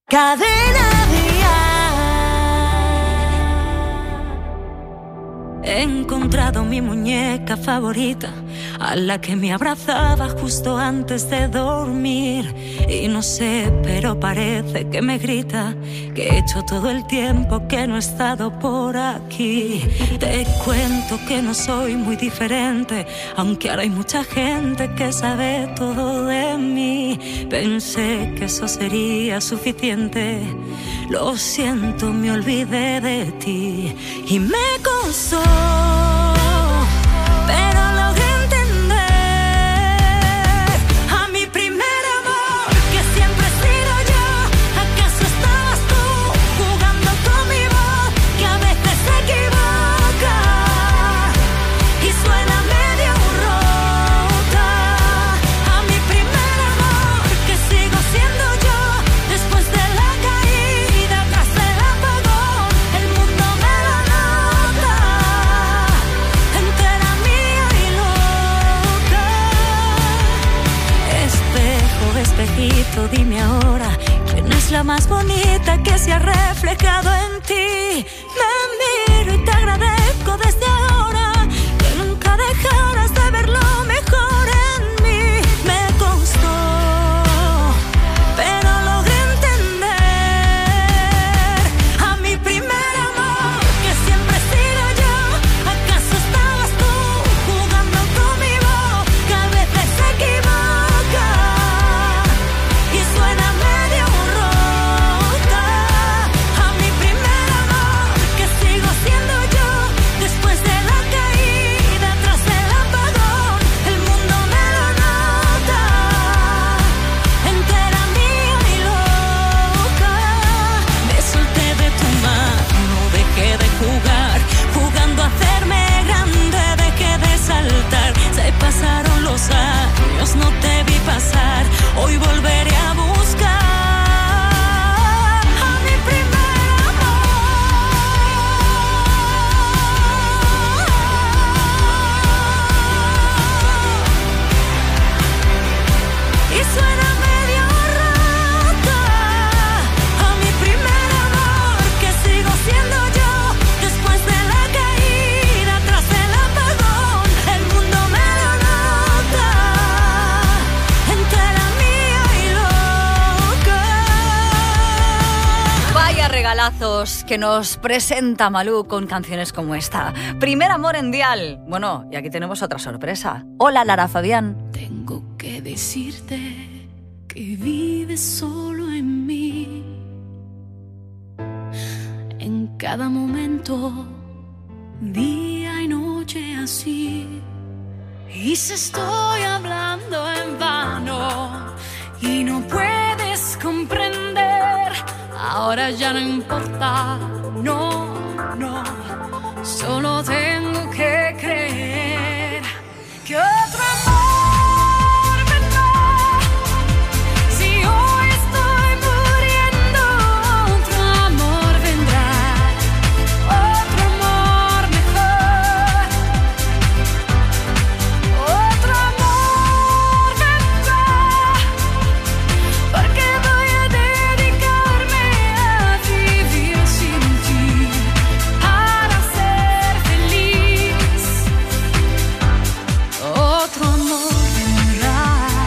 Cadena Dial. He encontrado mi muñeca favorita, a la que me abrazaba justo antes de dormir. Y no sé, pero parece que me grita que he hecho todo el tiempo que no he estado por aquí. Te cuento que no soy muy diferente, aunque ahora hay mucha gente que sabe todo de mí. Pensé que eso sería suficiente. Lo siento, me olvidé de ti y me costó, pero logré dime ahora, ¿quién es la más bonita que se ha reflejado en ti? Me miro y te agradezco desde ahora que nunca dejaras de ver lo mejor en mí. Me costó, pero logré entender a mi primer amor, que siempre he sido yo. ¿Acaso estabas tú jugando conmigo, que a veces se equivoca? Suena medio rota a mi primer amor, que sigo siendo yo después de la caída, tras el apagón. El mundo me lo nota, entera mía y loca. Me solté de tu mano, dejé de jugar, jugando a hacerme grande, dejé de saltar. Se pasaron los años, no te vi pasar, hoy volveré a buscar a mi primer amor. Y suena medio rota a mi primer amor, que sigo siendo yo después de la caída, tras el apagón. El mundo me lo nota, entera mía y loca. Vaya regalazos que nos presenta Malú con canciones como esta. Primer amor en Dial. Bueno, y aquí tenemos otra sorpresa. Hola, Lara Fabián. Tengo que decirte que vives solo en mí, en cada momento, día y noche así. Y si estoy hablando en vano y no puedes comprender, ahora ya no importa, no, no, solo tengo que creer que otro amor vendrá. Si hoy estoy muriendo, otro amor vendrá, otro amor mejor, otro amor vendrá, porque voy a dedicarme a vivir sin ti, para ser feliz. Otro amor vendrá.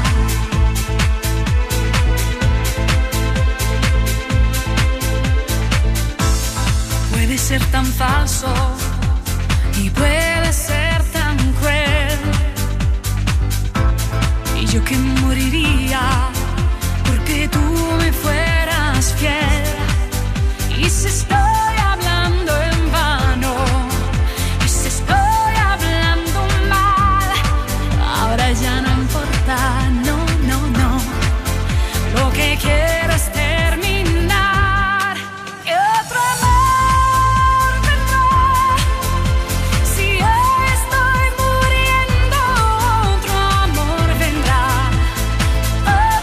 Puede ser tan falso y puede ser tan cruel, y yo que moriría porque tú me fueras fiel. Y si estoy hablando en vano, y si estoy hablando mal, ahora ya no importa, no, no, no. Lo que quiero es terminar. Que otro amor vendrá. Si hoy estoy muriendo, otro amor vendrá, otro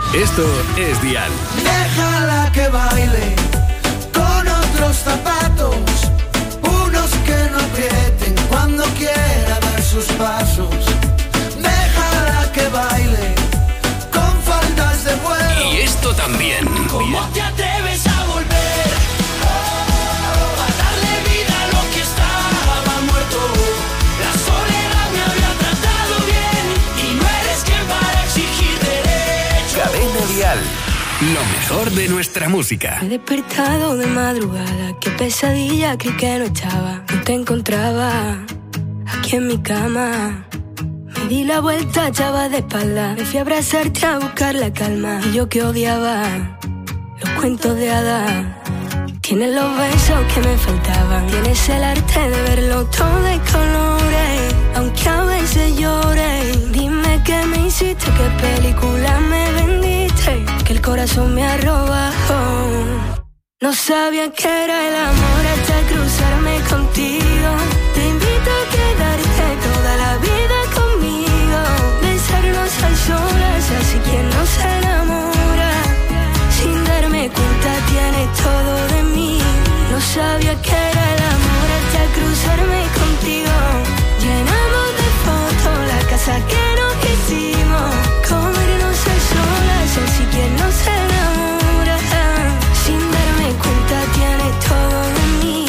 Esto es Dial. Déjala que baile con otros zapatos, unos que no aprieten cuando quiera dar sus pasos. Déjala que baile con faldas de vuelo. Y esto también. ¿Cómo te atreves a volver a darle vida a lo que estaba muerto? La soledad me había tratado bien y no eres quien para exigir derechos. Cadena Dial. Lo mejor de nuestra música. Me he despertado de madrugada, qué pesadilla, creí que no estaba, no te encontraba aquí en mi cama. Me di la vuelta, echaba de espalda, me fui a abrazarte a buscar la calma. Y yo que odiaba los cuentos de hadas. Tienes los besos que me faltaban, tienes el arte de verlo todo de colores, aunque a veces llore. Dime qué me hiciste, qué película me vendiste, que el corazón me ha robado. No sabía que era el amor hasta cruzarme contigo. Te invito a quedarte toda la vida conmigo, besarnos a solas, así quien no se enamora. Sin darme cuenta tienes todo de mí. No sabía que era el amor hasta cruzarme contigo. Llenamos de fotos la casa que nos quisimos, comernos a solas, así quien no se enamora. Sin darme cuenta tienes todo de mí.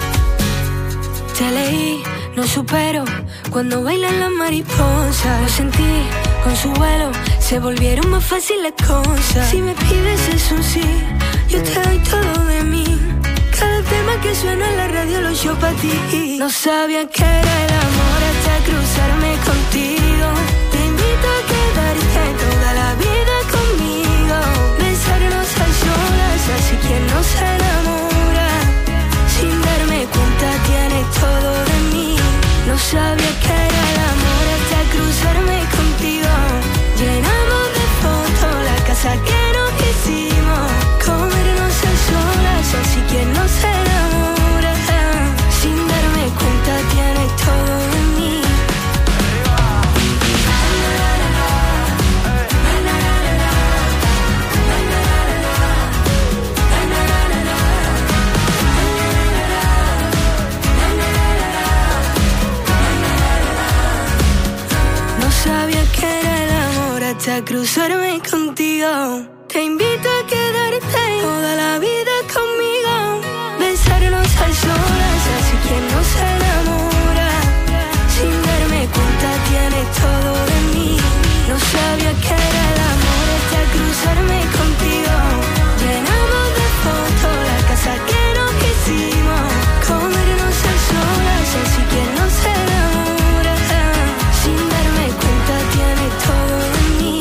Te leí, no supero cuando bailan las mariposas. Lo sentí con su vuelo, se volvieron más fáciles cosas. Si me pides es un sí, yo te doy todo de mí. Cada tema que suena en la radio lo yo pa' ti. No sabía que era el amor hasta cruzarme contigo. Te invito a quedarte toda la vida conmigo, besarnos a solas, así quien no se enamora. Sin darme cuenta tienes todo de mí. No sabía que era el amor hasta cruzarme contigo. Llenamos de fotos la casa que nos quisimos, comernos a solas, así quien no se enamora. Sin darme cuenta tienes todo de mí. No sabía que era el amor hasta cruzarme contigo. Te invito a quedarte toda la vida conmigo, besarnos a solas, así quien no se enamora. Sin darme cuenta tienes todo de mí. No sabía que era el amor hasta cruzarme contigo. Llenamos de fotos la casa que nos quisimos, comernos a solas, así quien no se enamora. Sin darme cuenta tienes todo de mí.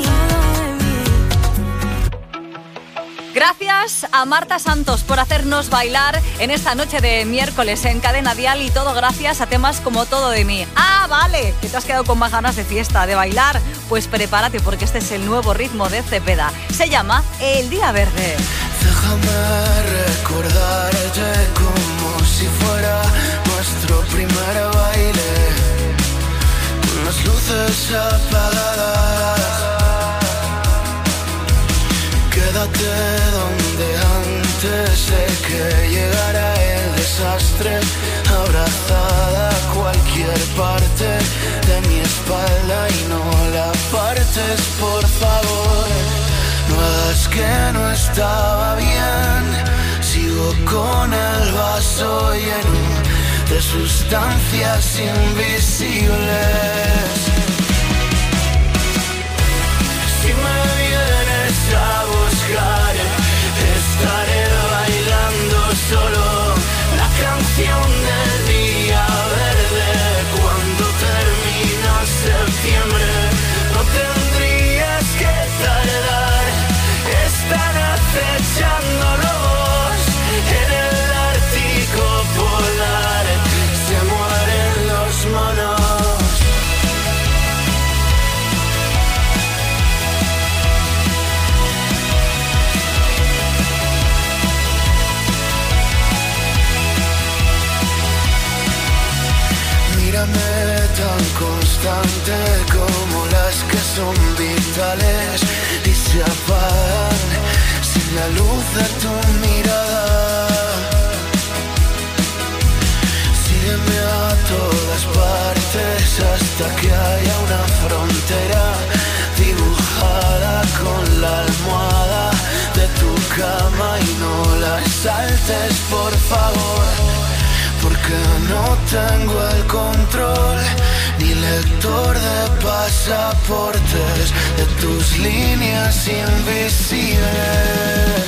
Gracias a Marta Santos por hacernos bailar en esta noche de miércoles en Cadena Dial, y todo gracias a temas como Todo de mí. Ah, vale, que te has quedado con más ganas de fiesta, de bailar. Pues prepárate, porque este es el nuevo ritmo de Cepeda. Se llama El Día Verde. Déjame recordarte como si fuera nuestro primer baile, con las luces apagadas. Quédate donde antes de que llegara el desastre, abrazada a cualquier parte de mi espalda, y no la apartes, por favor. No hagas que no estaba bien. Sigo con el vaso lleno de sustancias invisibles. Si me vienes a buscar, estaré bailando solo la canción del día verde. Cuando termina septiembre, no tendrías que tardar. Están acechando lobos en el Ártico polar. Se mueren los monos. Mírame tan constante como las que son vitales y se apagan saltes, por favor, porque no tengo el control, ni lector de pasaportes, de tus líneas invisibles.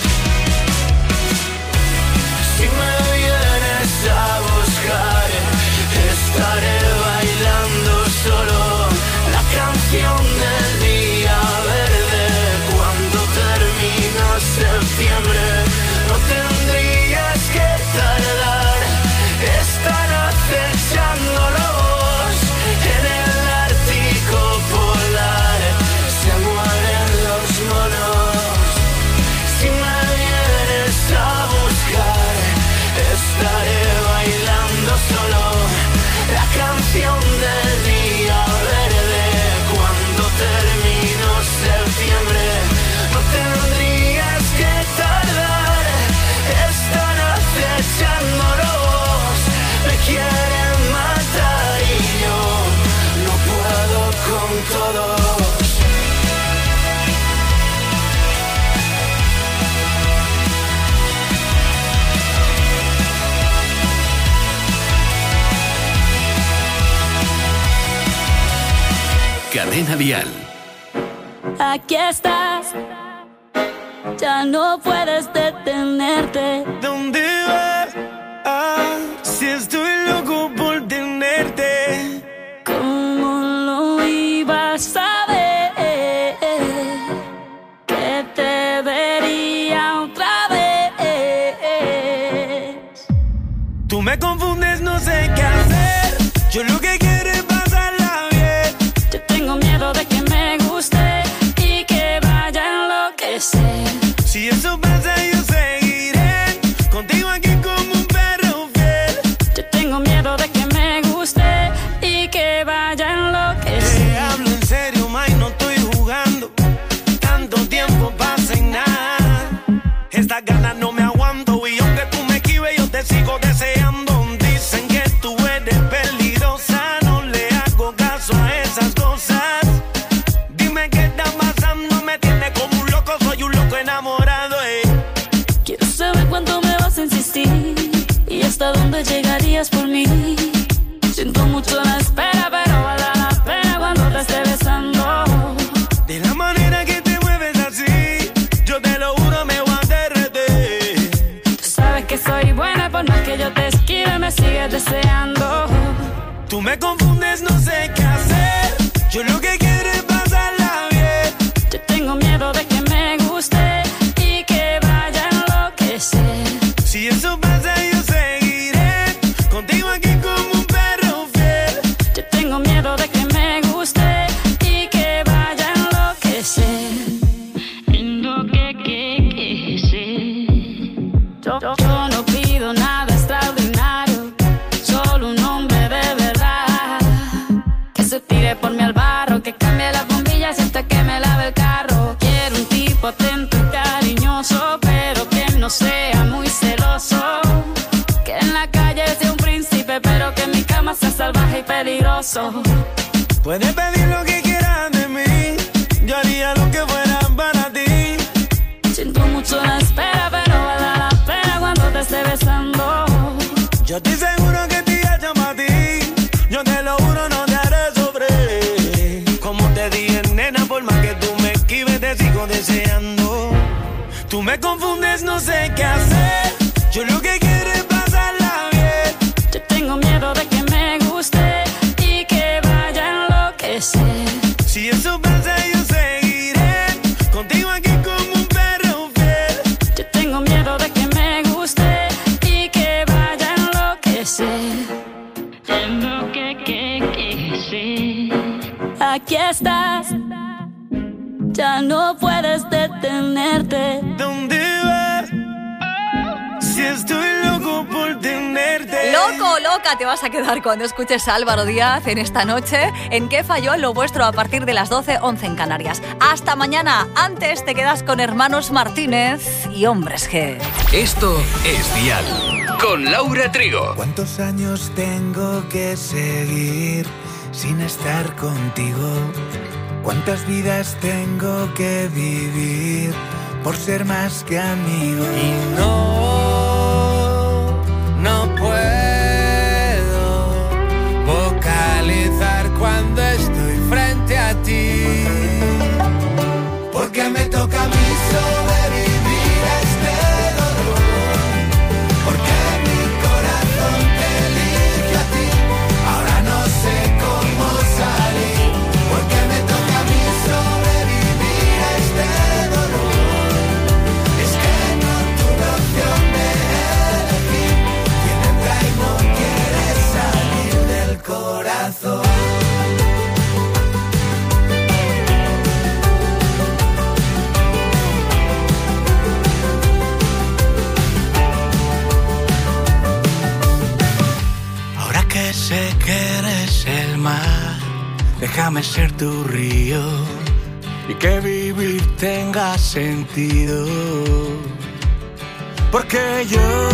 Si me vienes a buscar, estaré bailando solo la canción del día verde. Cuando termina septiembre, no tendrías que tardar. Están acechando lobos en el Ártico polar. Se mueren los monos. Si me vienes a buscar, estaré bailando solo la canción del día verde. Cuando termino septiembre, no tendrías que tardar. Están acechando lobos, me quieren matar y yo no puedo con todos. Cadena Dial. Aquí estás, ya no puedes detenerte. ¿Dónde vas? Si estoy loco por tenerte. ¿Cómo lo ibas a ver? Que te vería otra vez. Tú me confundes, no sé qué hacer. Yo lo que quiero es pasarla bien. Yo tengo miedo de que me guste y que vaya a enloquecer. Si eso pasa, yo seguiré contigo aquí como un perro fiel. Yo tengo miedo de que me guste y que vaya a enloquecer. Te hablo en serio, May, no estoy jugando. Tanto tiempo pasa y nada. Estas ganas no me aguanto y aunque tú me esquives, yo te sigo deseando. Dicen que tú eres peligrosa, no le hago caso a esas cosas. Dime qué está pasando, me tiene como un loco, soy un loco enamorado. Quiero saber cuánto me vas a insistir y hasta dónde llegarías por mí. Siento mucho la espera, pero vale la pena cuando te esté besando. De la manera que te mueves así, yo te lo juro, me voy a derretir. Tú sabes que soy buena, por más que yo te esquive, me sigues deseando. Tú me confundes, no sé qué hacer. Yo lo que quiero es pasarla bien. Yo tengo miedo de que me guste y que vaya a enloquecer. Si eso pasa, yo seguiré contigo aquí como un perro fiel. Yo tengo miedo de que me guste y que vaya a enloquecer. Yo no pido nada extraordinario, solo un hombre de verdad. Que se tire por mí al barro, que cambie las bombillas hasta que me lave el carro. Quiero un tipo atento y cariñoso, pero que no sea muy celoso. Que en la calle sea un príncipe, pero que en mi cama sea salvaje y peligroso. Puedes pedir lo que quieras de mí, yo haría lo que fuera para ti. Siento mucho la espera, pero vale la pena cuando te esté besando. Yo estoy seguro que te llamo a ti, yo te lo juro, no te haré sobre. Como te dije, nena, por más que tú me esquives, te sigo deseando. Tú me confundes, no sé qué hacer. Yo lo que quiero es pasarla bien. Yo tengo miedo de que me guste y que vaya a enloquecer. Si eso pasa, yo seguiré contigo aquí como un perro fiel. Yo tengo miedo de que me guste y que vaya a enloquecer. Aquí estás, ya no puedes detenerte. ¿Dónde vas? Si estoy loco por tenerte. Loco, loca te vas a quedar cuando escuches a Álvaro Díaz en esta noche en ¿Qué falló en lo vuestro? A partir de las 12, 11 en Canarias. Hasta mañana. Antes te quedas con Hermanos Martínez y Hombres G. Esto es Dial con Laura Trigo. ¿Cuántos años tengo que seguir sin estar contigo? ¿Cuántas vidas tengo que vivir por ser más que amigo? Y no sé que eres el mar, déjame ser tu río y que vivir tenga sentido. Porque yo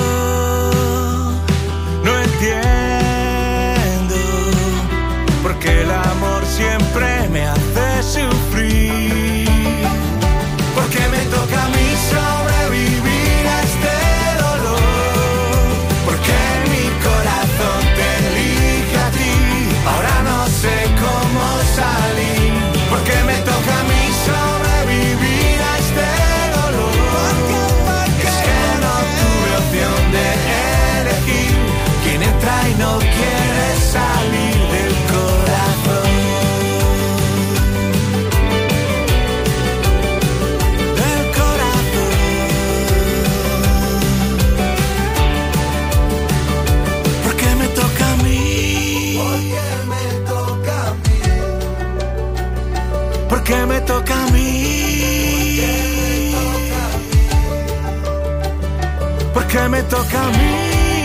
no entiendo porque el amor siempre me hace sufrir. Porque me toca a mí sobrevivir a este dolor. Porque mi corazón te elige a ti. Ahora no sé cómo salir. Porque me toca a mí sobrevivir a este dolor. Es que no tuve opción de elegir quién entra y no quiere salir del corazón. Del corazón. ¿Por qué me toca a mí? ¿Por qué me toca a mí? ¿Por qué me toca a mí?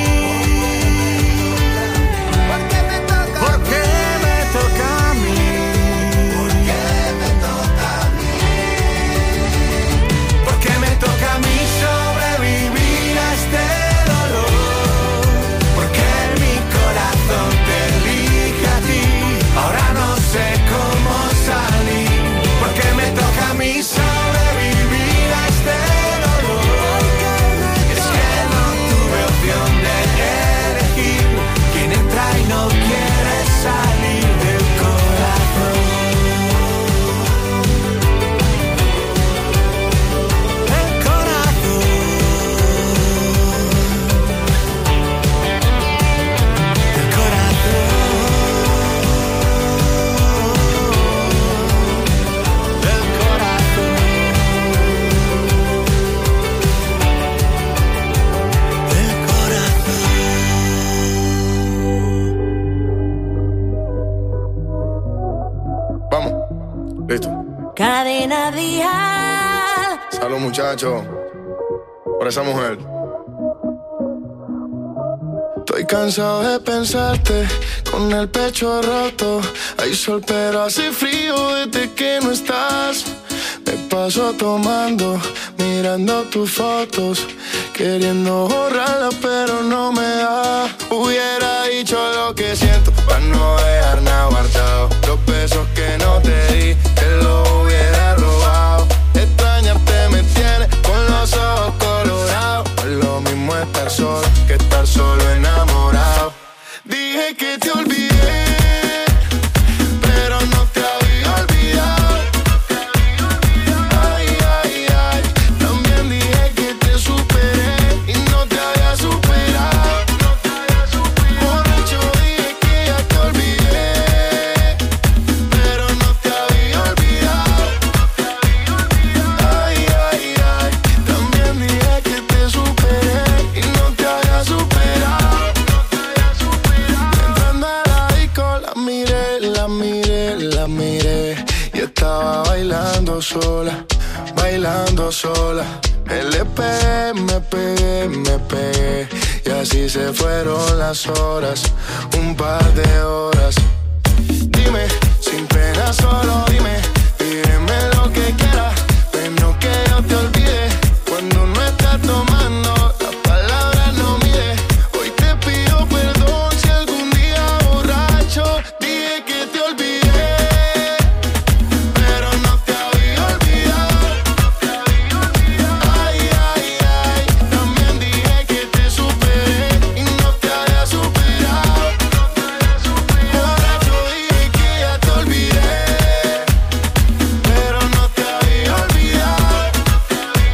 Cadena Dial. Salud, muchachos, por esa mujer. Estoy cansado de pensarte con el pecho roto. Hay sol pero hace frío desde que no estás. Me paso tomando, mirando tus fotos, queriendo borrarlas pero no me da. Hubiera dicho lo que siento para no dejar nada guardado. Los besos que no te di, te los hubiera robado. Extrañarte me tiene con los ojos colorados. No es lo mismo estar solo que estar solo enamorado. Dije que te olvidé, pero no te había olvidado. Ay, ay, ay. También dije que te superé y no te había superado. Borracho dije que ya te olvidé, pero no te había olvidado. Ay, ay, ay. También dije que te superé y no te había superado. Entrando a la disco la miré, la miré, la miré y estaba bailando sola, bailando sola. Le pegué, me pegué, me pegué y así se fueron las horas, un par de horas. Dime, sin pena solo dime, pídeme lo que quieras, pero que yo te olvide. Cuando no estás tomando, las palabras no mide. Hoy te pido perdón si algún día borracho dije que te olvidé, pero no te había olvidado. Ay, ay, ay. También dije que te superé y no te había superado. Borracho dije que ya te olvidé, pero no te había olvidado.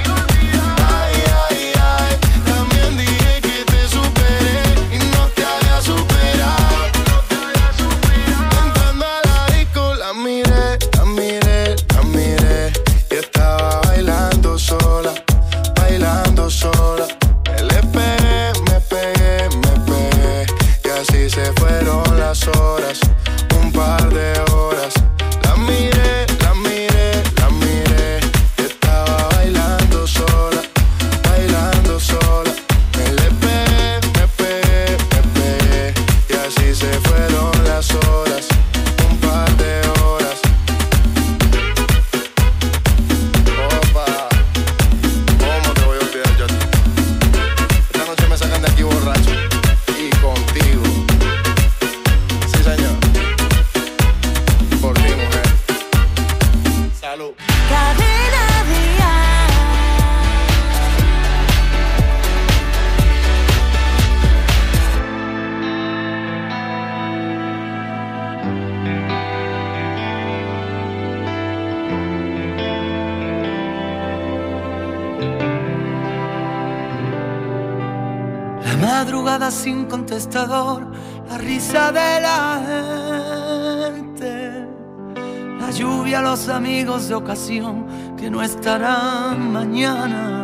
La madrugada sin contestador, la risa de la gente, la lluvia, los amigos de ocasión que no estarán mañana.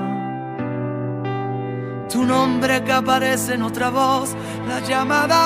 Tu nombre que aparece en otra voz, la llamada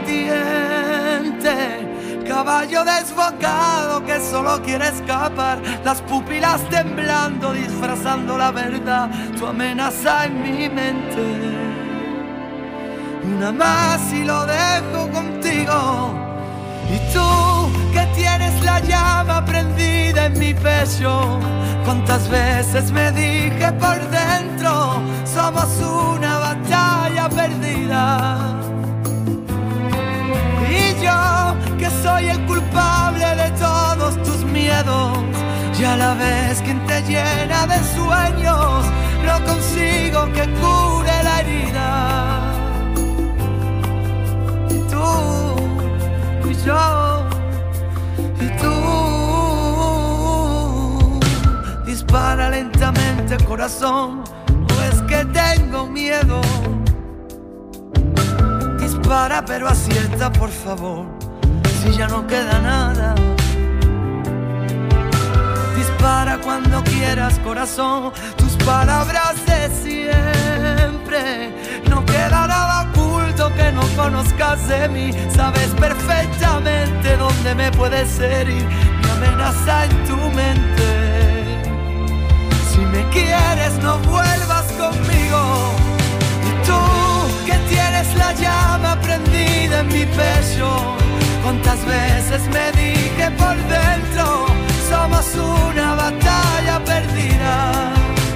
pendiente, caballo desbocado que solo quiere escapar, las pupilas temblando, disfrazando la verdad, tu amenaza en mi mente. Una más y lo dejo contigo. Y tú que tienes la llama prendida en mi pecho, cuántas veces me dije por dentro, somos una batalla perdida. Y yo que soy el culpable de todos tus miedos, y a la vez quien te llena de sueños, no consigo que cure la herida. Y tú y yo y tú. Dispara lentamente corazón, no es que tengo miedo. Dispara pero acierta por favor, si ya no queda nada. Dispara cuando quieras corazón, tus palabras de siempre. No queda nada oculto que no conozcas de mí, sabes perfectamente dónde me puedes herir, mi amenaza en tu mente. Si me quieres no vuelvas conmigo. Y tú que tienes la llama prendida en mi pecho, cuántas veces me dije por dentro, somos una batalla perdida.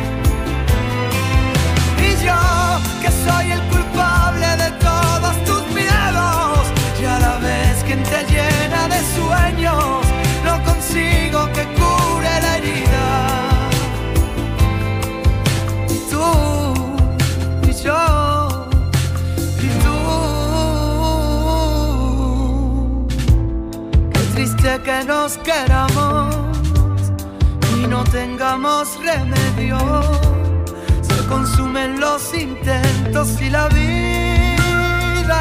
Y yo que soy el culpable de todos tus miedos, y a la vez quien te llena de sueños, no consigo que cure la herida. Y tú y yo y tú. Qué triste que nos queramos y no tengamos remedio. Se consumen los intentos y la vida.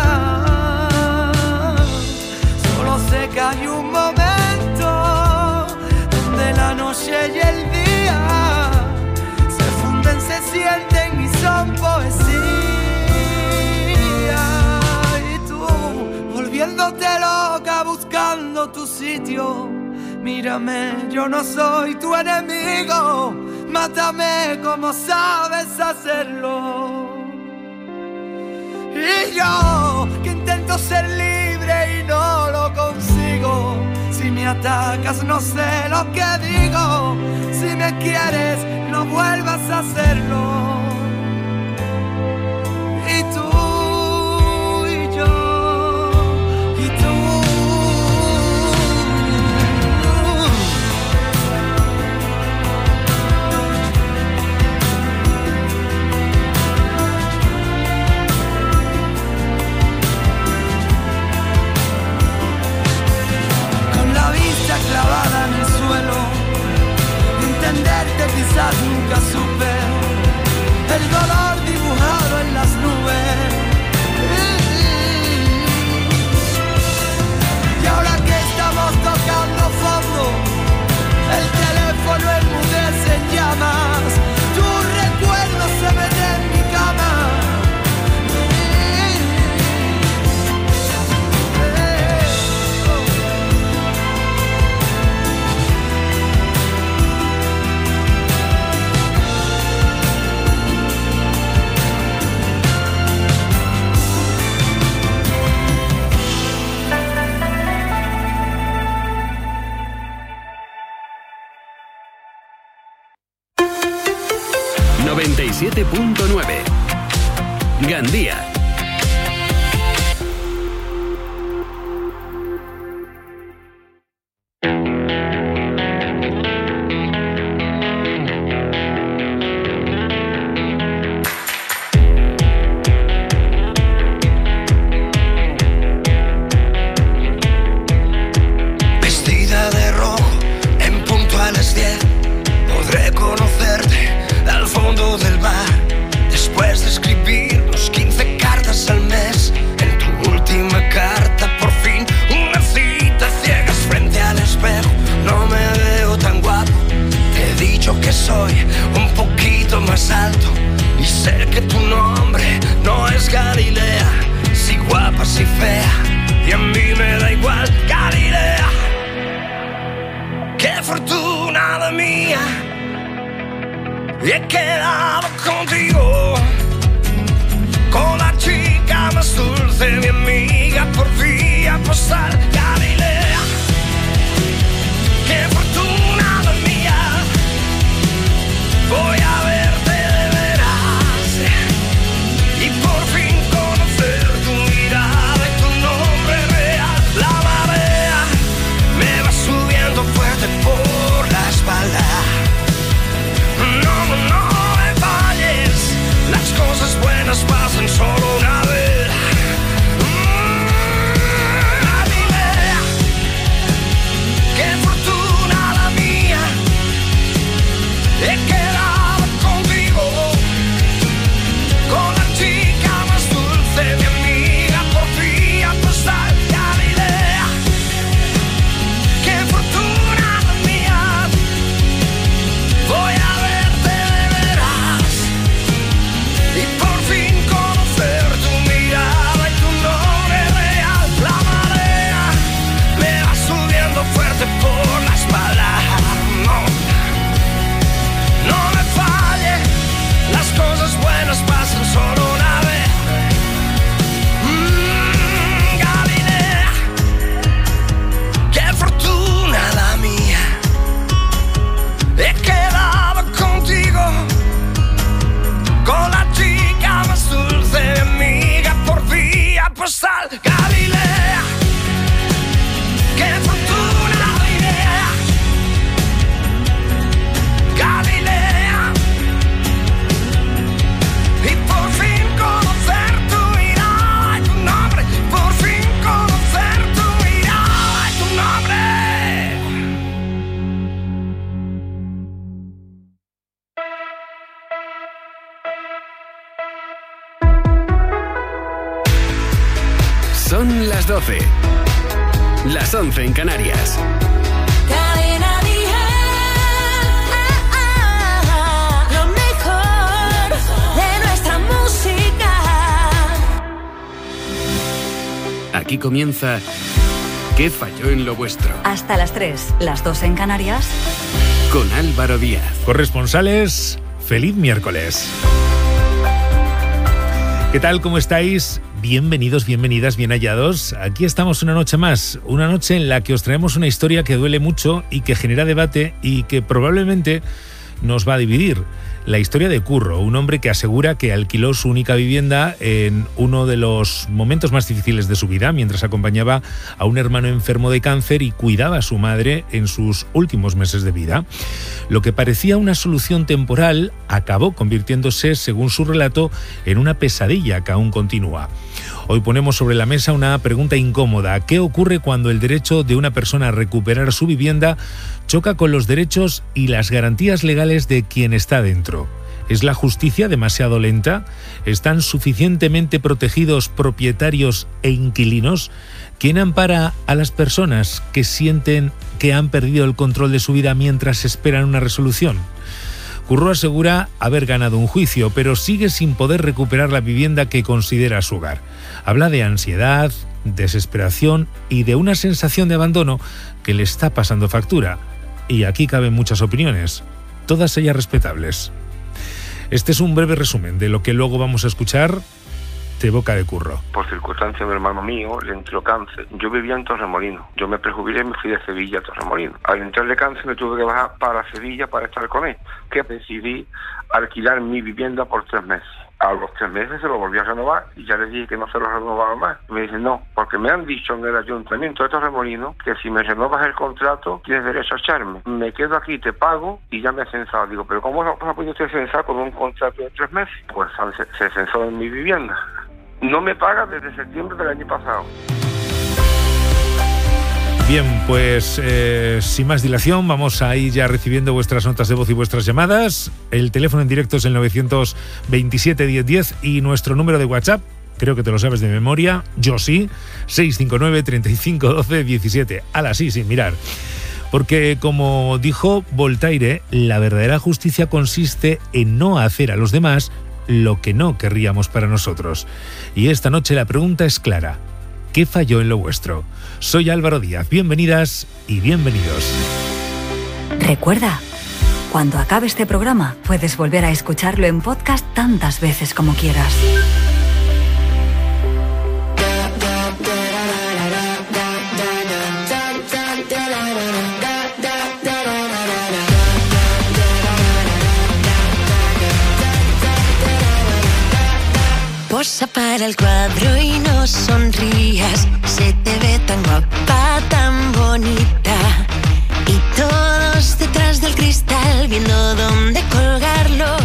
Solo sé que hay un momento donde la noche y el día se funden, se sienten y son poesía. Y tú volviéndote loca buscando tu sitio. Mírame, yo no soy tu enemigo, mátame como sabes hacerlo. Y yo que intento ser libre y no lo consigo, si me atacas no sé lo que digo, si me quieres no vuelvas a hacerlo. Y tú y yo y tú. 97.9 Gandía. Vestida de rojo en punto a las 10, podré conocerte al fondo del mar. Después de escribir los 15 cartas así fea y a mí me da igual Galilea. Qué fortuna la mía, y he quedado contigo, con la chica más dulce, mi amiga por vía postal Galilea. Qué fortuna la mía, voy a verte de veras y por fin conocer tu mirada y tu nombre real. La marea me va subiendo fuerte por la espalda. No, no, no me falles, las cosas buenas pasan solo una vez. Galilea, qué fortuna la mía, he quedado contigo, con la chica más dulce, mi amiga por vía postal Galilea. Qué fortuna la mía, voy a verte de veras y por fin conocer tu mirada y tu nombre real. La marea me va subiendo fuerte por la espalda. No, no me falle, las cosas buenas pasan solo una vez. Galilea, qué fortuna la mía, he quedado contigo, con la chica más dulce, mi amiga por vía postal Galilea. Qué fortuna la mía, Galilea, y por fin conocer tu mirada y tu nombre, por fin conocer tu mirada y tu nombre. Son las 12. Las 11 en Canarias. Cadena Dial, lo mejor de nuestra música. Aquí comienza ¿Qué falló en lo vuestro? Hasta las 3, las 2 en Canarias. Con Álvaro Díaz. Corresponsales, feliz miércoles. ¿Qué tal? ¿Cómo estáis? Bienvenidos, bienvenidas, bien hallados. Aquí estamos una noche más, una noche en la que os traemos una historia que duele mucho y que genera debate y que probablemente nos va a dividir. La historia de Curro, un hombre que asegura que alquiló su única vivienda en uno de los momentos más difíciles de su vida, mientras acompañaba a un hermano enfermo de cáncer y cuidaba a su madre en sus últimos meses de vida. Lo que parecía una solución temporal acabó convirtiéndose, según su relato, en una pesadilla que aún continúa. Hoy ponemos sobre la mesa una pregunta incómoda. ¿Qué ocurre cuando el derecho de una persona a recuperar su vivienda choca con los derechos y las garantías legales de quien está dentro? ¿Es la justicia demasiado lenta? ¿Están suficientemente protegidos propietarios e inquilinos? ¿Quién ampara a las personas que sienten que han perdido el control de su vida mientras esperan una resolución? Curro asegura haber ganado un juicio, pero sigue sin poder recuperar la vivienda que considera su hogar. Habla de ansiedad, desesperación y de una sensación de abandono que le está pasando factura. Y aquí caben muchas opiniones, todas ellas respetables. Este es un breve resumen de lo que luego vamos a escuchar de boca de Curro. Por circunstancia de mi hermano mío le entró cáncer. Yo vivía en Torremolinos. Yo me prejubilé y me fui de Sevilla a Torremolinos. Al entrarle cáncer me tuve que bajar para Sevilla para estar con él. Que decidí alquilar mi vivienda por 3 meses. A los 3 meses se lo volví a renovar y ya le dije que no se lo renovaba más. Me dicen no, porque me han dicho en el ayuntamiento de Torremolinos que si me renovas el contrato tienes derecho a echarme. Me quedo aquí, te pago y ya me he censado. Digo, pero ¿cómo ha podido usted censar con un contrato de 3 meses? Pues se censó en mi vivienda. No me paga desde septiembre del año pasado. Bien, pues sin más dilación, vamos a ir ya recibiendo vuestras notas de voz y vuestras llamadas. El teléfono en directo es el 927 1010 y nuestro número de WhatsApp, creo que te lo sabes de memoria, yo sí, 659 35 12 17. Ala, sí, sin mirar. Porque, como dijo Voltaire, la verdadera justicia consiste en no hacer a los demás lo que no querríamos para nosotros. Y esta noche la pregunta es clara. ¿Qué falló en lo vuestro? Soy Álvaro Díaz, bienvenidas y bienvenidos. Recuerda, cuando acabe este programa, puedes volver a escucharlo en podcast tantas veces como quieras. Posa para el cuadro y no sonrías. Se te ve tan guapa, tan bonita. Y todos detrás del cristal viendo dónde colgarlo.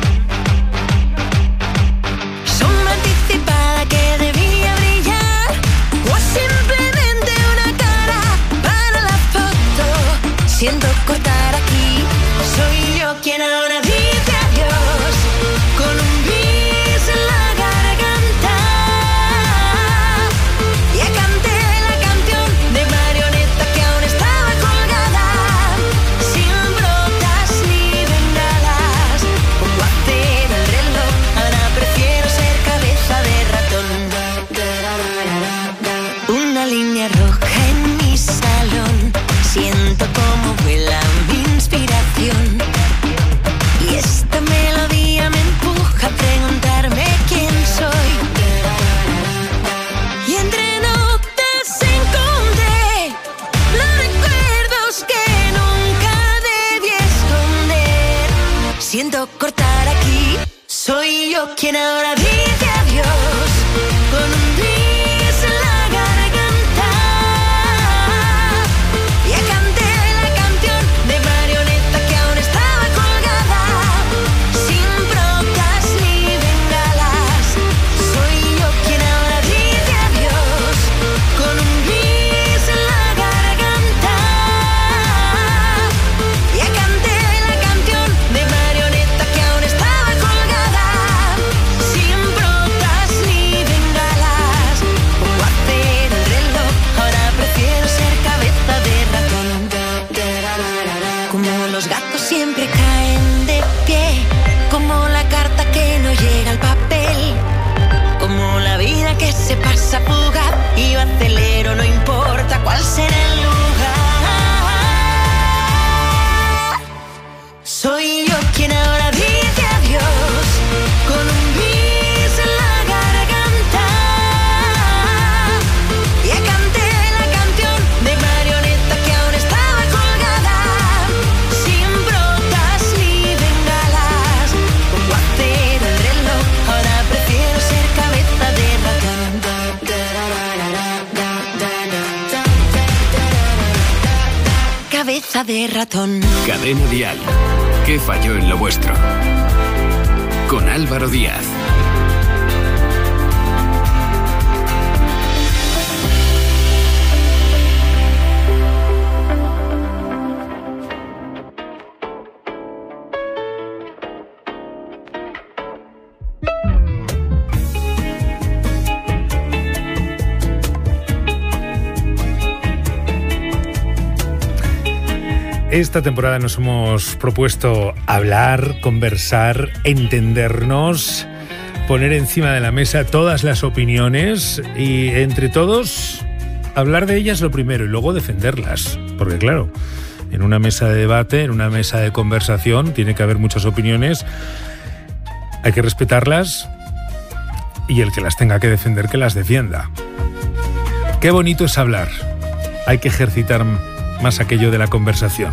Sombra anticipada que debía brillar. O simplemente una cara para la foto. Siento cortar aquí. Soy yo quien ahora dice adiós. Con un bis en la garganta. Ya canté la canción de marioneta que aún estaba colgada. Sin brotas ni bengalas. Pongo a cero el reloj. Ahora prefiero ser cabeza de ratón. Una línea roja en mi salón. Siento cómo vuela mi inspiración. Y esta melodía me empuja a preguntarme quién soy. Y entre notas encontré los recuerdos que nunca debí esconder. Siento cortar aquí. Soy yo quien ahora dice adiós. Con un bis en la garganta. Ya canté la canción de marioneta que aún estaba colgada. Sin brotas ni bengalas. Soy yo quien ahora dice adiós. Con un bis en la garganta. Ya canté la canción de marioneta que aún estaba colgada. Sin brotas ni bengalas. Pongo a cero el reloj. Ahora prefiero ser cabeza de ratón. Como los gatos siempre caen de pie. Como la carta que no llega al papel. Como la vida que se pasa fugaz. Y yo acelero, no importa cuál será el lugar. Soy yo quien ahora dice adiós. Con un bis en la garganta. Ya canté la canción de marioneta que aún estaba colgada. Sin brotas ni bengalas. Pongo a cero el reloj. Ahora prefiero ser cabeza de ratón. Cabeza de ratón. Cadena Dial. ¿Qué falló en lo vuestro? Con Álvaro Díaz. Esta temporada nos hemos propuesto hablar, conversar, entendernos, poner encima de la mesa todas las opiniones y entre todos hablar de ellas lo primero y luego defenderlas. Porque claro, en una mesa de debate, en una mesa de conversación, tiene que haber muchas opiniones, hay que respetarlas y el que las tenga que defender, que las defienda. Qué bonito es hablar. Hay que ejercitar más aquello de la conversación.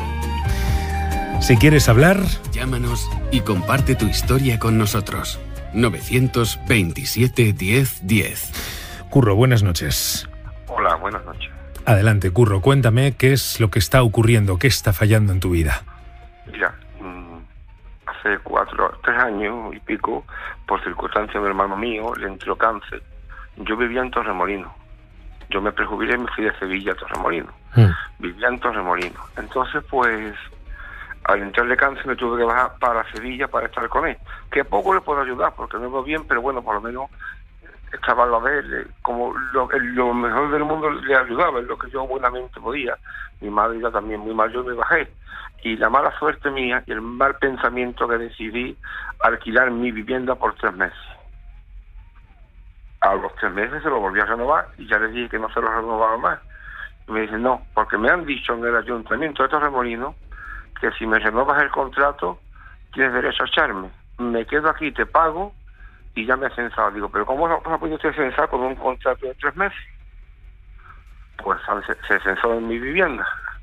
Si quieres hablar, llámanos y comparte tu historia con nosotros. 927 10 10. Curro, buenas noches. Hola, buenas noches. Adelante, Curro, cuéntame qué es lo que está ocurriendo, qué está fallando en tu vida. Mira, hace 3 años y pico, por circunstancias de un hermano mío, le entró cáncer. Yo vivía en Torremolinos. Yo me prejubilé y me fui de Sevilla a Torremolinos. Vivía en Torremolinos. Entonces, pues, al entrarle cáncer me tuve que bajar para Sevilla para estar con él. Que poco le puedo ayudar, porque no veo bien, pero bueno, por lo menos estaba a la vez, como lo mejor del mundo le ayudaba, en lo que yo buenamente podía. Mi madre ya también muy mal, yo me bajé. Y la mala suerte mía y el mal pensamiento que decidí alquilar mi vivienda por 3 meses. A los 3 meses se lo volví a renovar y ya le dije que no se lo renovaba más. Y me dice, no, porque me han dicho en el ayuntamiento de Torremolinos que si me renovas el contrato tienes derecho a echarme. Me quedo aquí, te pago y ya me he censado. Digo, pero ¿cómo ha podido usted censar con un contrato de 3 meses? Pues se censó en mi vivienda.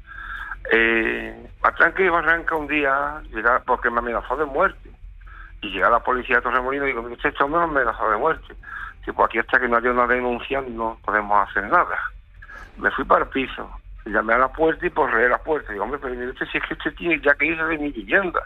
Atranque y Barranca un día, porque me amenazó de muerte. Y llega la policía de Torremolinos y digo, usted este hombre me amenazó de muerte. Tipo, aquí hasta que no haya una denuncia no podemos hacer nada. Me fui para el piso, llamé a la puerta y porré la puerta. Digo, hombre, pero mire usted, si es que usted tiene ya que irse de mi vivienda.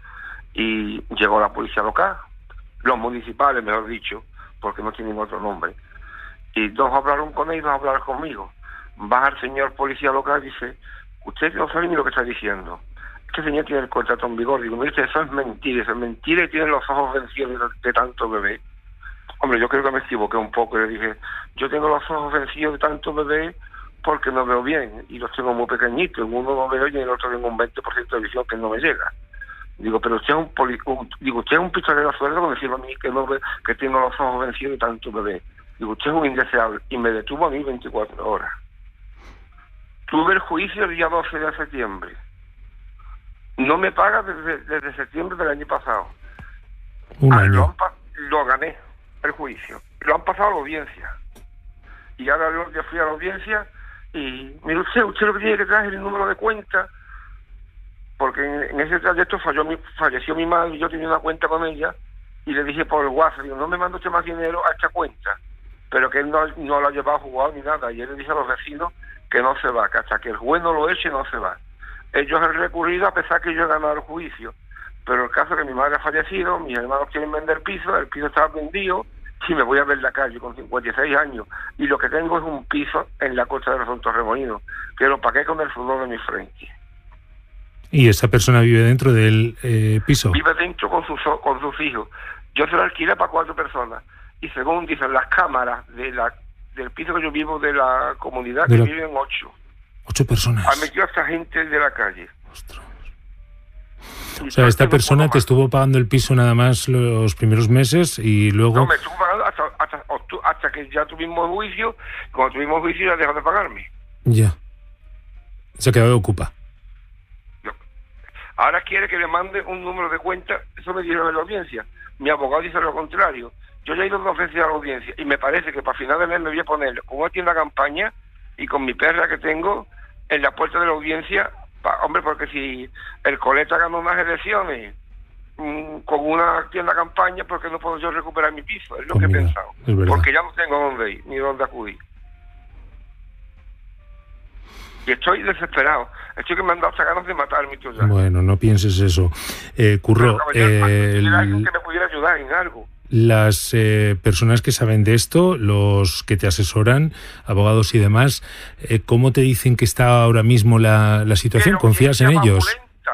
Y llegó la policía local, los municipales, mejor dicho, porque no tienen otro nombre. Y dos hablaron con él y dos hablaron conmigo. Baja el señor policía local y dice, usted no sabe ni lo que está diciendo. Este señor tiene el contrato en vigor. Digo, mire, eso es mentira y tiene los ojos vencidos de tanto bebé. Hombre, yo creo que me equivoqué un poco y le dije, yo tengo los ojos vencidos de tanto bebé porque no veo bien y los tengo muy pequeñitos. En uno no veo y en el otro tengo un 20% de visión que no me llega. Digo, pero usted es usted es un pistolero sueldo con decirme a mí que no ve, que tengo los ojos vencidos de tanto bebé. Digo, usted es un indeseable. Y me detuvo a mí 24 horas. Tuve el juicio el día 12 de septiembre. No me paga desde septiembre del año pasado. Un año. Lo gané, el juicio. Lo han pasado a la audiencia. Y ahora yo fui a la audiencia y, mire usted lo que tiene que traer es el número de cuenta, porque en ese trayecto falleció mi madre y yo tenía una cuenta con ella y le dije por el WhatsApp, digo, no me manda usted más dinero a esta cuenta, pero que él no lo ha llevado jugado ni nada. Y él le dice a los vecinos que no se va, que hasta que el juez no lo eche no se va. Ellos han recurrido a pesar que yo he ganado el juicio, pero el caso es que mi madre ha fallecido, mis hermanos quieren vender piso, el piso está vendido y me voy a ver la calle con 56 años y lo que tengo es un piso en la costa de los Torremolinos que lo pagué con el sudor de mi frente. ¿Y esa persona vive dentro del piso? Vive dentro con sus hijos. Yo se lo alquilé para 4 personas y según dicen las cámaras del piso que yo vivo de la comunidad que viven 8. 8 personas. Ha metido a esta gente de la calle. Ostras. O sea, esta persona te estuvo pagando el piso nada más los primeros meses y luego... No, me estuvo pagando hasta que ya tuvimos juicio. Cuando tuvimos juicio ya dejó de pagarme. Ya. Se ha quedado ocupa. No. Ahora quiere que le mande un número de cuenta. Eso me dijeron en la audiencia. Mi abogado dice lo contrario. Yo ya he ido 2 veces a la audiencia y me parece que para final de mes me voy a poner con una tienda campaña y con mi perra que tengo en la puerta de la audiencia. Hombre, porque si el Coleta ganó unas elecciones con una tienda campaña, ¿por qué no puedo yo recuperar mi piso? Es lo que he pensado. Porque ya no tengo dónde ir, ni dónde acudir. Y estoy desesperado. Estoy que me han dado hasta ganas de matarme. Ya. Bueno, no pienses eso. Curro, alguien que me pudiera ayudar en algo. Las personas que saben de esto, los que te asesoran, abogados y demás, ¿cómo te dicen que está ahora mismo la situación? ¿Confías en ellos?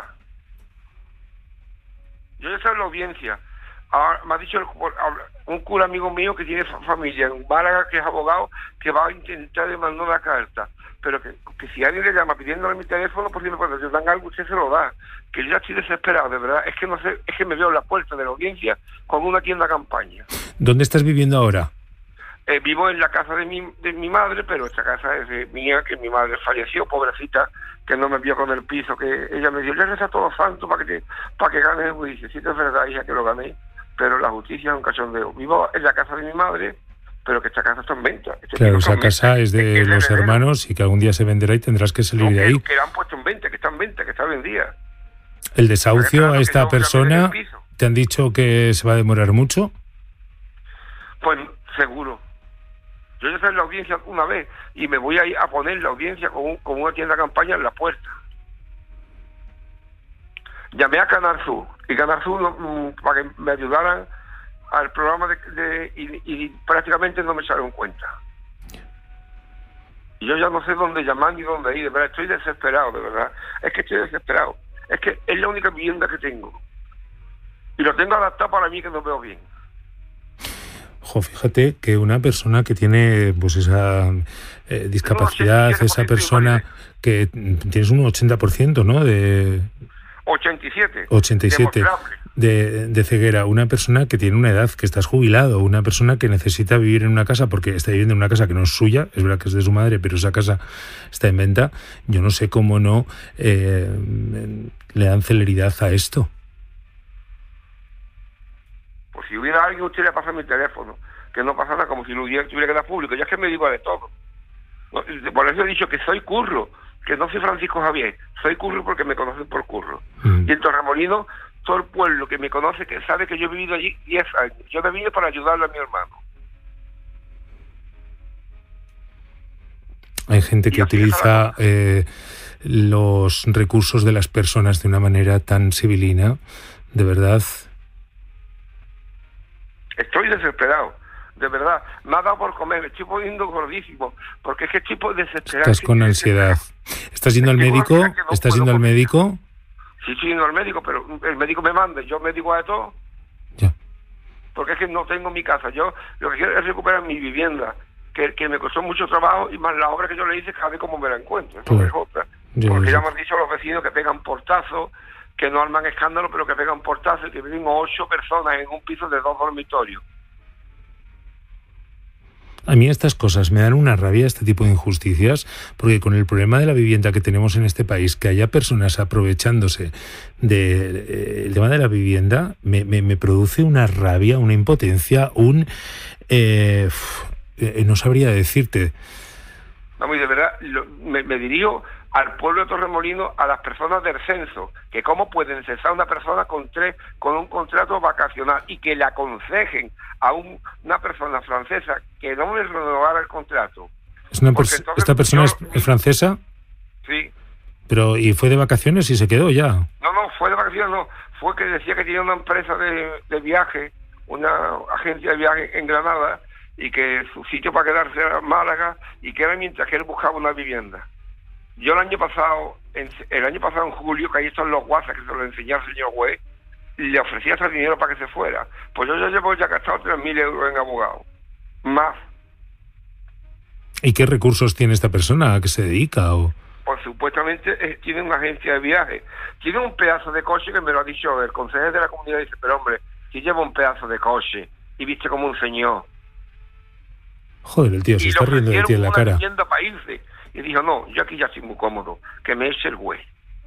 Yo ya sé la audiencia. Ahora, me ha dicho un cura amigo mío que tiene familia en Málaga, que es abogado, que va a intentar demandar una carta. Pero que si alguien le llama pidiéndole mi teléfono, por si me puede dar algo, usted se lo da. Que yo ya estoy desesperado, de verdad. Es que no sé, es que me veo en la puerta de la audiencia con una tienda campaña. ¿Dónde estás viviendo ahora? Vivo en la casa de mi madre, pero esta casa es mía, que mi madre falleció, pobrecita, que no me vio con el piso, que ella me dijo, ya reza todo santo para que gane el juicio. Sí que es verdad, hija, que lo gané, pero la justicia es un cachondeo. Vivo en la casa de mi madre, pero que esta casa está en venta. Claro, esa casa es de los hermanos y que algún día se venderá y tendrás que salir de ahí. Que la han puesto en venta, que está en venta, que está vendida. ¿El desahucio a esta persona te han dicho que se va a demorar mucho? Pues seguro. Yo ya salí en la audiencia una vez y me voy a ir a poner la audiencia con una tienda campaña en la puerta. Llamé a Canal Sur y Canal Sur para que me ayudaran al programa y prácticamente no me salieron cuenta. Y yo ya no sé dónde llamar ni dónde ir, de verdad, estoy desesperado, de verdad. Es que estoy desesperado. Es que es la única vivienda que tengo. Y lo tengo adaptado para mí, que no veo bien. Fíjate que una persona que tiene pues esa discapacidad, esa persona que tienes un 80%, ¿no? De 87. 87. de ceguera, una persona que tiene una edad, que estás jubilado, una persona que necesita vivir en una casa porque está viviendo en una casa que no es suya, es verdad que es de su madre, pero esa casa está en venta, yo no sé cómo no le dan celeridad a esto. Pues si hubiera alguien, usted le pasa mi teléfono, que no pasa nada, como si lo tuviera que dar público. Ya es que me digo de todo. No, por eso he dicho que soy Curro, que no soy Francisco Javier. Soy Curro porque me conocen por Curro. Y en Torremolinos, todo el pueblo que me conoce, que sabe que yo he vivido allí 10 años. Yo he venido para ayudarle a mi hermano. Hay gente que utiliza los recursos de las personas de una manera tan civilina, de verdad. Estoy desesperado, de verdad. Me ha dado por comer, me estoy poniendo gordísimo, porque es que estoy desesperado. Estás con ansiedad. ¿Estás yendo al médico? ¿Estás yendo al médico? Sí, estoy yendo al médico, pero el médico me manda, yo me digo de todo. Ya. Porque es que no tengo mi casa. Yo lo que quiero es recuperar mi vivienda, que me costó mucho trabajo, y más la obra que yo le hice, cada vez como me la encuentro. Eso es otra. Porque ya me han dicho los vecinos que pegan portazos, que no arman escándalo, pero que pegan portazos, y que viven 8 personas en un piso de 2 dormitorios. A mí estas cosas me dan una rabia, este tipo de injusticias, porque con el problema de la vivienda que tenemos en este país, que haya personas aprovechándose del tema de la vivienda, me produce una rabia, una impotencia, no sabría decirte. Vamos, y de verdad, me dirijo al pueblo de Torremolinos, a las personas del censo, que cómo pueden cesar a una persona con un contrato vacacional y que le aconsejen a una persona francesa que no le renovara el contrato. ¿Esta persona es francesa? Sí. Pero ¿y fue de vacaciones y se quedó ya? No, fue de vacaciones, no. Fue que decía que tenía una empresa de viaje, una agencia de viaje en Granada, y que su sitio para quedarse era Málaga, y que era mientras que él buscaba una vivienda. Yo el año pasado en julio, que ahí están los WhatsApp que se lo enseñé al señor juez, le ofrecía ese dinero para que se fuera. Pues yo llevo ya gastado 3.000 euros en abogado. Más. ¿Y qué recursos tiene esta persona? ¿A qué se dedica? Pues supuestamente tiene una agencia de viaje. Tiene un pedazo de coche que me lo ha dicho el consejero de la comunidad. Dice, pero hombre, si lleva un pedazo de coche y viste como un señor. Joder, el tío se está riendo de ti en la cara. Y para irse. Y dijo, no, yo aquí ya estoy muy cómodo, que me eche el güey.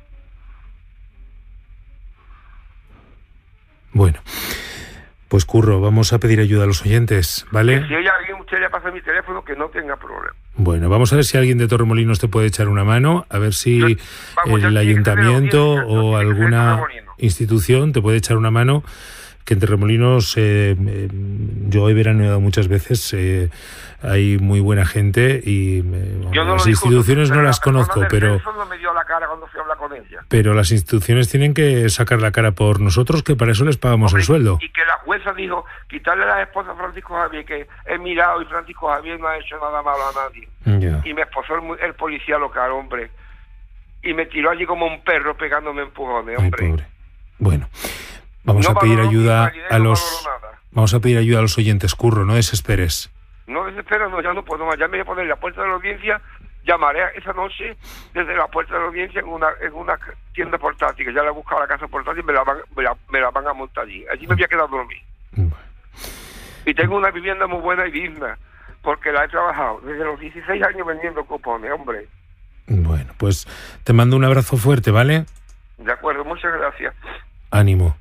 Bueno, pues Curro, vamos a pedir ayuda a los oyentes, ¿vale? Que si hay alguien, usted le pasa mi teléfono, que no tenga problema. Bueno, vamos a ver si alguien de Torremolinos te puede echar una mano, a ver si el ayuntamiento o alguna institución te puede echar una mano, que en Torremolinos yo he veraneado muchas veces, hay muy buena gente y las instituciones no las conozco, pero no me dio la cara cuando fui a hablar con ella. Pero las instituciones tienen que sacar la cara por nosotros, que para eso les pagamos el sueldo. Y que la jueza dijo, quitarle a la esposa a Francisco Javier, que he mirado y Francisco Javier no ha hecho nada malo a nadie. Ya. Y me esposó el policía local, hombre. Y me tiró allí como un perro pegándome empujones, hombre. Ay, pobre. Bueno, vamos a pedir ayuda a los oyentes, Curro, no desesperes. No desespero, no, ya no puedo más. Ya me voy a poner en la puerta de la audiencia. Llamaré esa noche desde la puerta de la audiencia en una tienda portátil, que ya la he buscado la casa portátil y me la van a montar allí. Allí me voy a quedar a dormir. Bueno. Y tengo una vivienda muy buena y digna, porque la he trabajado desde los 16 años vendiendo cupones, hombre. Bueno, pues te mando un abrazo fuerte, ¿vale? De acuerdo, muchas gracias. Ánimo.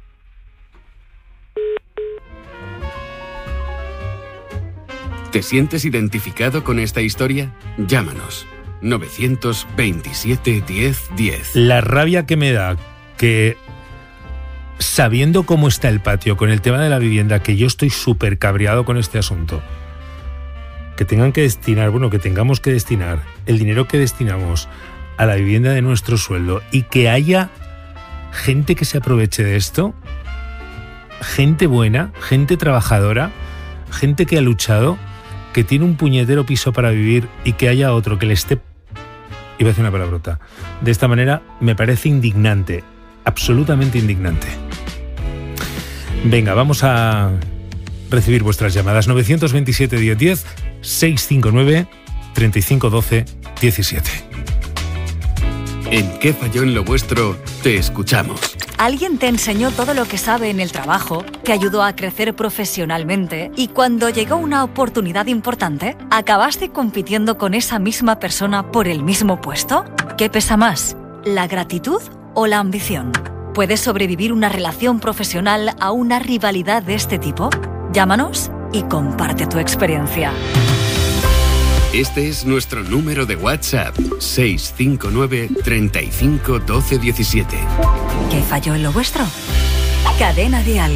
¿Te sientes identificado con esta historia? Llámanos. 927 10 10. La rabia que me da que, sabiendo cómo está el patio con el tema de la vivienda, que yo estoy súper cabreado con este asunto, que tengamos que destinar el dinero que destinamos a la vivienda de nuestro sueldo y que haya gente que se aproveche de esto, gente buena, gente trabajadora, gente que ha luchado, que tiene un puñetero piso para vivir y que haya otro que le esté... Iba a decir una palabrota. De esta manera me parece indignante, absolutamente indignante. Venga, vamos a recibir vuestras llamadas. 927 10 10, 659 35 12 17. ¿En qué falló en lo vuestro? Te escuchamos. Alguien te enseñó todo lo que sabe en el trabajo, te ayudó a crecer profesionalmente y cuando llegó una oportunidad importante, ¿acabaste compitiendo con esa misma persona por el mismo puesto? ¿Qué pesa más, la gratitud o la ambición? ¿Puedes sobrevivir una relación profesional a una rivalidad de este tipo? Llámanos y comparte tu experiencia. Este es nuestro número de WhatsApp, 659 35 12 17. ¿Qué falló en lo vuestro? Cadena Dial.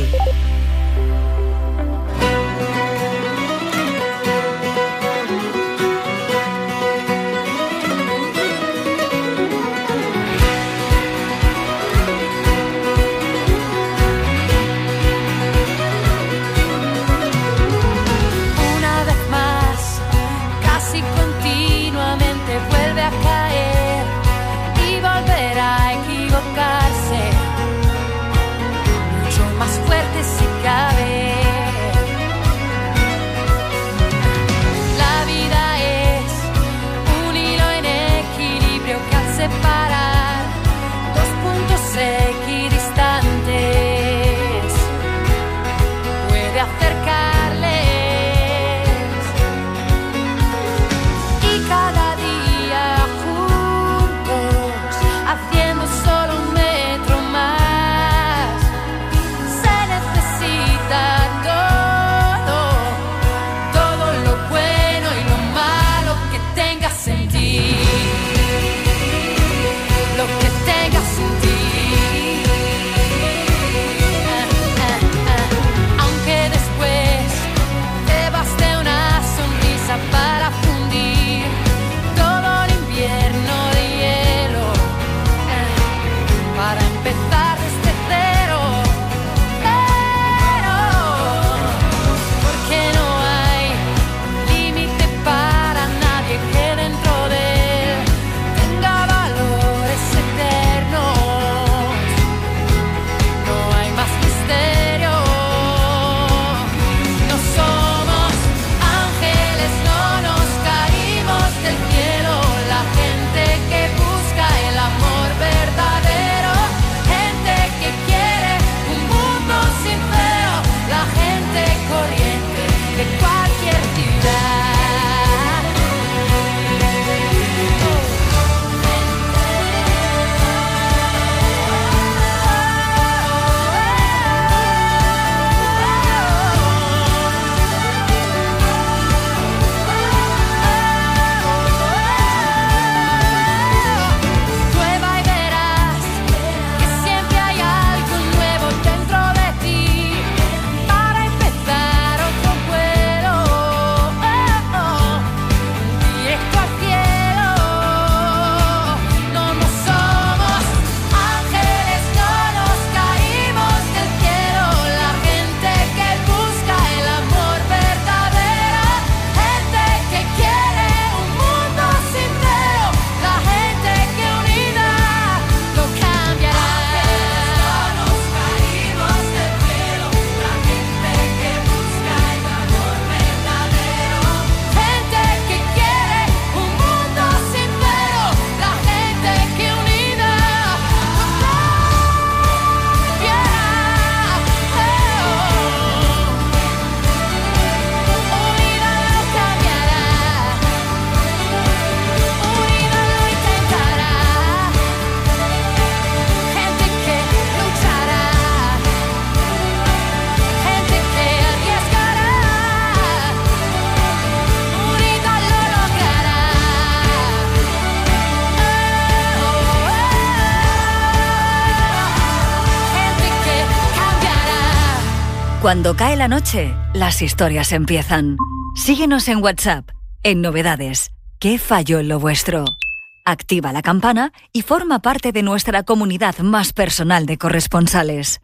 Cuando cae la noche, las historias empiezan. Síguenos en WhatsApp, en Novedades. ¿Qué falló en lo vuestro? Activa la campana y forma parte de nuestra comunidad más personal de corresponsales.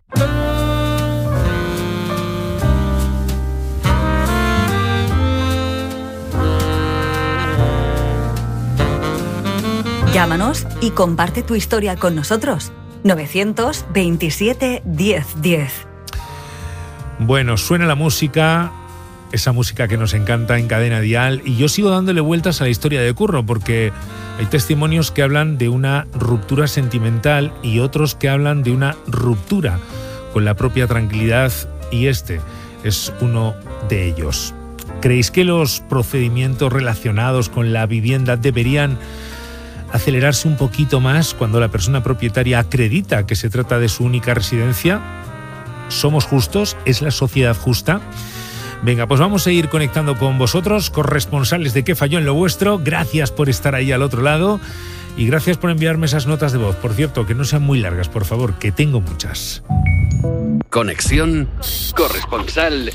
Llámanos y comparte tu historia con nosotros. 927 1010. Bueno, suena la música esa música que nos encanta en Cadena Dial, y yo sigo dándole vueltas a la historia de Curro, porque hay testimonios que hablan de una ruptura sentimental y otros que hablan de una ruptura con la propia tranquilidad, y este es uno de ellos. ¿Creéis que los procedimientos relacionados con la vivienda deberían acelerarse un poquito más cuando la persona propietaria acredita que se trata de su única residencia? ¿Somos justos? ¿Es la sociedad justa? Venga, pues vamos a ir conectando con vosotros, corresponsales de ¿Qué falló en lo vuestro? Gracias por estar ahí al otro lado y gracias por enviarme esas notas de voz. Por cierto, que no sean muy largas, por favor, que tengo muchas. Conexión corresponsal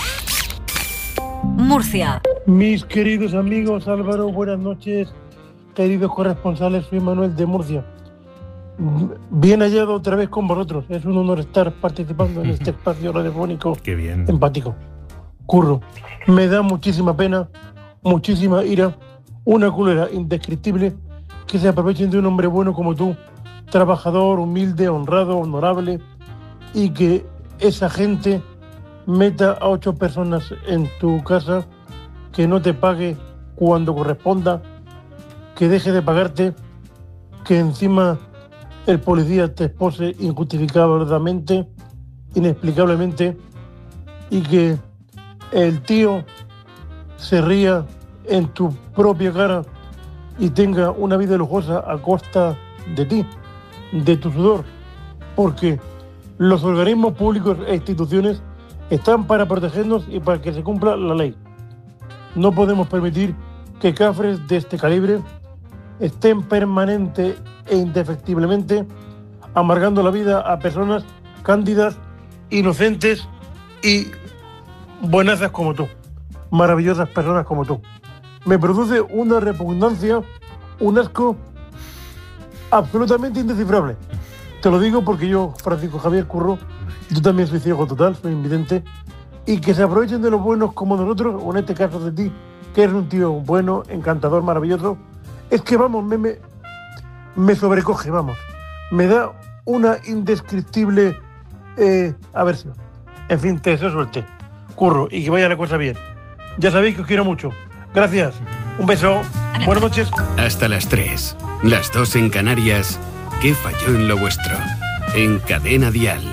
Murcia. Mis queridos amigos, Álvaro, buenas noches. Queridos corresponsales, soy Manuel de Murcia. Bien hallado otra vez con vosotros. Es un honor estar participando en este espacio radiofónico. Qué bien. Empático. Curro, me da muchísima pena, muchísima ira, una cólera indescriptible que se aprovechen de un hombre bueno como tú, trabajador, humilde, honrado, honorable, y que esa gente meta a 8 personas en tu casa, que no te pague cuando corresponda, que deje de pagarte, que encima el policía te expose injustificadamente, inexplicablemente, y que el tío se ría en tu propia cara y tenga una vida lujosa a costa de ti, de tu sudor, porque los organismos públicos e instituciones están para protegernos y para que se cumpla la ley. No podemos permitir que cafres de este calibre estén permanente e indefectiblemente amargando la vida a personas cándidas, inocentes y buenazas como tú, maravillosas personas como tú. Me produce una repugnancia, un asco absolutamente indescifrable. Te lo digo porque yo, Francisco Javier Curro, yo también soy ciego total, soy invidente, y que se aprovechen de los buenos como nosotros, o en este caso de ti, que eres un tío bueno, encantador, maravilloso. Es que vamos, me sobrecoge, vamos. Me da una indescriptible aversión. En fin, te deseo suerte, Curro, y que vaya la cosa bien. Ya sabéis que os quiero mucho. Gracias. Un beso. Buenas noches. Hasta las 3, las 2 en Canarias. ¿Qué falló en lo vuestro? En Cadena Dial.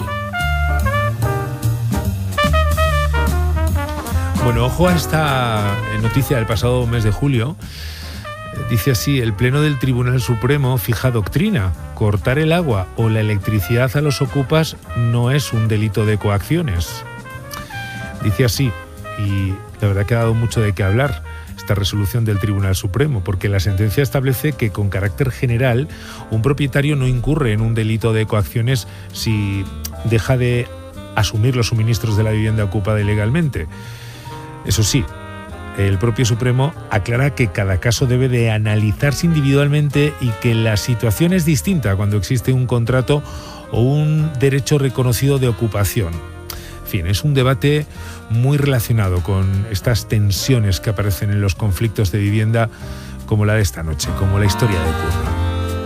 Bueno, ojo a esta noticia del pasado mes de julio. Dice así: el Pleno del Tribunal Supremo fija doctrina. Cortar el agua o la electricidad a los ocupas no es un delito de coacciones. Dice así, y la verdad que ha dado mucho de qué hablar esta resolución del Tribunal Supremo, porque la sentencia establece que con carácter general un propietario no incurre en un delito de coacciones si deja de asumir los suministros de la vivienda ocupada ilegalmente. Eso sí, el propio Supremo aclara que cada caso debe de analizarse individualmente y que la situación es distinta cuando existe un contrato o un derecho reconocido de ocupación. En fin, es un debate muy relacionado con estas tensiones que aparecen en los conflictos de vivienda como la de esta noche, como la historia de Curro.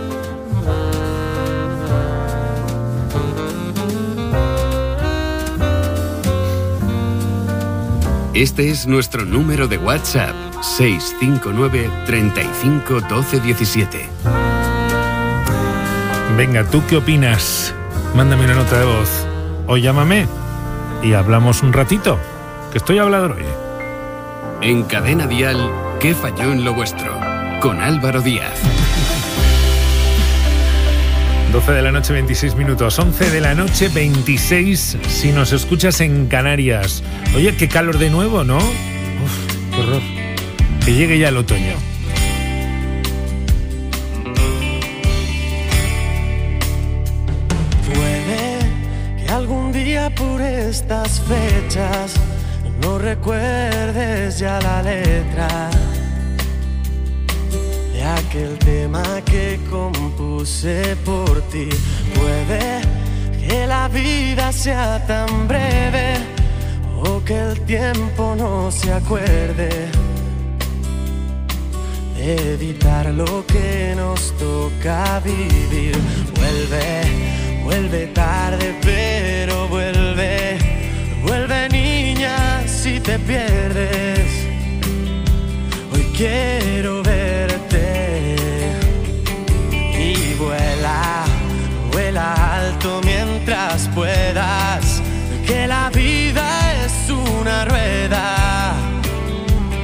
Este es nuestro número de WhatsApp, 659 35 12 17. Venga, ¿tú qué opinas? Mándame una nota de voz o llámame y hablamos un ratito, que estoy hablador hoy. En Cadena Dial, ¿Qué falló en lo vuestro? Con Álvaro Díaz. 12 de la noche, 26 minutos. 11 de la noche, 26, si nos escuchas en Canarias. Oye, qué calor de nuevo, ¿no? Uf, qué horror. Que llegue ya el otoño. Puede que algún día por estas fechas no recuerdes ya la letra de aquel tema que compuse por ti. Puede que la vida sea tan breve o que el tiempo no se acuerde de evitar lo que nos toca vivir. Vuelve tarde, pero vuelve niña, si te pierdes.